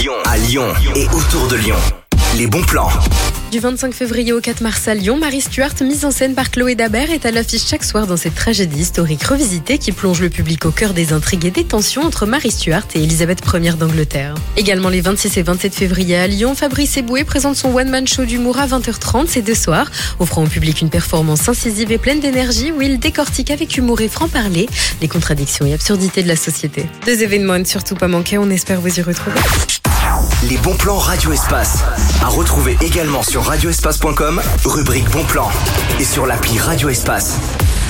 À Lyon et autour de Lyon. Les bons plans. Du 25 février au 4 mars à Lyon, Marie Stuart, mise en scène par Chloé Dabert, est à l'affiche chaque soir dans cette tragédie historique revisitée qui plonge le public au cœur des intrigues et des tensions entre Marie Stuart et Elisabeth Ier d'Angleterre. Également les 26 et 27 février à Lyon, Fabrice Eboué présente son one-man show d'humour à 20h30 ces deux soirs, offrant au public une performance incisive et pleine d'énergie où il décortique avec humour et franc-parler les contradictions et absurdités de la société. Deux événements à ne surtout pas manquer, on espère vous y retrouver. Les bons plans Radio Espace. À retrouver également sur radioespace.com, rubrique bons plans. Et sur l'appli Radio Espace.